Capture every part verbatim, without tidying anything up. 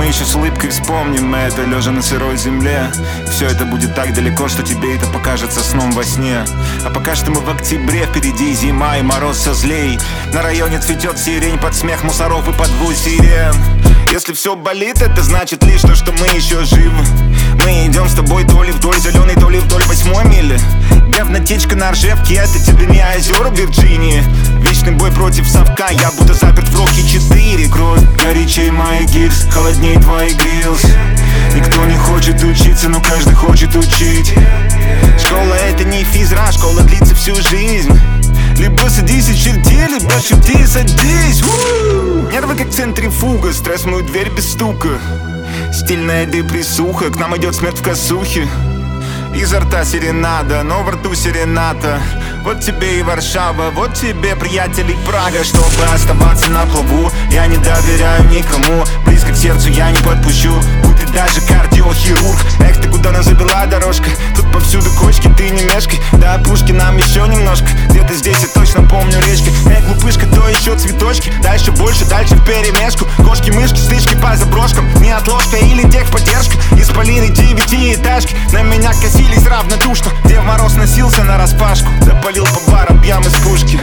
Мы еще с улыбкой вспомним это, лежа на сырой земле. Все это будет так далеко, что тебе это покажется сном во сне. А пока что мы в октябре, впереди зима и мороз все злей. На районе цветет сирень под смех мусоров и под вой сирен. Если все болит, это значит лишь то, что мы еще живы. Мы идем с тобой то ли вдоль зеленой, то ли вдоль восьмой мили. Говнотечка на Ржевке, это тебе не озера Вирджинии. Вечный бой против совка, я будто заперт в Рокки четыре. Кровь горячей моих гильз, холодней твоих грилс. Никто не хочет учиться, но каждый хочет учить. Школа это не физра, школа длится всю жизнь. Либо садись и черти, либо шути и садись. У-у-у. Нервы как центрифуга, стресс в мою дверь без стука. Стильная депрессуха, к нам идет смерть в косухе. Изо рта серенада, но во рту серената. Вот тебе и Варшава, вот тебе, приятель, Прага. Чтобы оставаться на плаву, я не доверяю никому. Близко к сердцу я не подпущу, будь ты даже кардиохирург. Эх, ты куда нас завела дорожка? Тут повсюду кочки, ты не мешкай. До опушки нам еще немножко. Где-то здесь я точно помню речки. Эй, глупышка, то еще цветочки. Дальше больше, дальше вперемешку. Кошки, мышки, стычки по заброшкам. Неотложка или техподдержка. Исполины девятиэтажки на меня косились равнодушно. Дед Мороз носился на распашку, запалил по барам ямы с пушки.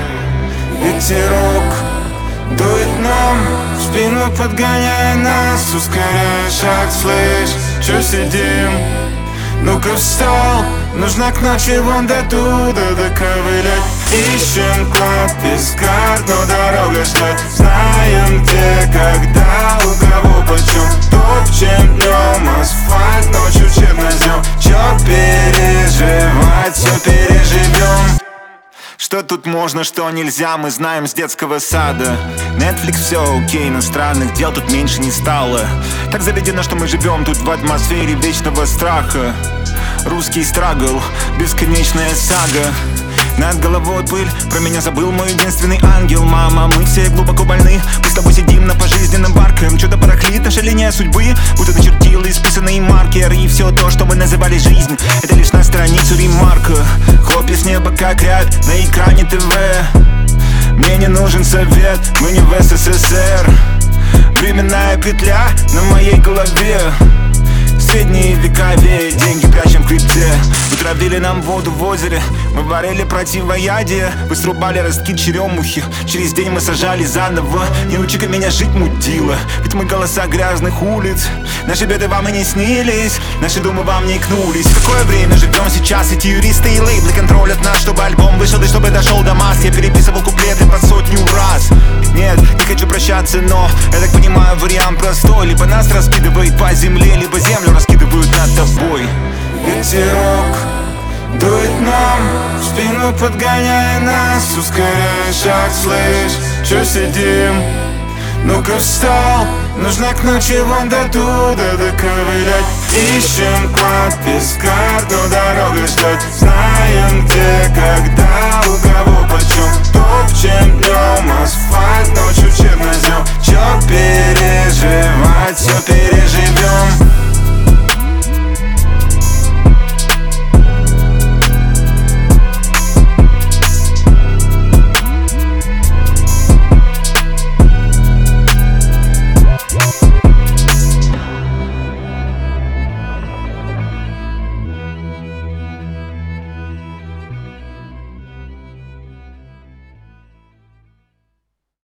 Ветерок дует нам в спину, подгоняя нас. Ускоряя шаг, слышь, чё сидим? Ну-ка встал, нужно к ночи вон до туда доковылять. Ищем клад, песка, но дорога ждет. Знаем где, когда, у кого почем. Топчем днем асфальт, ночью чернозем. Чё переживать, все переживем. Что тут можно, что нельзя, мы знаем с детского сада. Netflix все окей, но странных дел тут меньше не стало. Так заведено, что мы живем тут в атмосфере вечного страха. Русский страгл, бесконечная сага. Над головой пыль, про меня забыл мой единственный ангел. Мама, мы все глубоко больны, мы с тобой сидим на пожизненном барком. Чудо барахлит, наша линия судьбы, будто начертил исписанный маркер. И все то, что мы называли жизнь, это лишь на страницу ремарка. Хлопья с неба как рябь на экране ТВ. Мне не нужен совет, мы не в СССР. Временная петля на моей голове. Средние века веют, деньги прячем в крипте. Вы травили нам воду в озере, мы варили противоядие. Вы срубали ростки черемухи, через день мы сажали заново. Не учи-ка меня жить, мудила, ведь мы голоса грязных улиц. Наши беды вам и не снились, наши думы вам не икнулись. В какое время живем сейчас? Эти юристы и лейблы контролят нас, чтобы альбом вышел и чтобы дошел до масс. Я переписывал куплеты по сотню раз. Нет, не хочу прощаться, но я так понимаю, вариант простой. Либо нас раскидывает по земле, либо землю раскидывают над тобой. Ветерок дует нам в спину, подгоняя нас. Ускоряя шаг, слышь, чё сидим? Ну-ка встал, нужно к ночи вон до туда доковылять. Ищем клад, песка, но дорога ждет. Знаем где, когда, у кого почем. Топчем днем асфальт, ночью чернозем. Чё переживать, все переживать.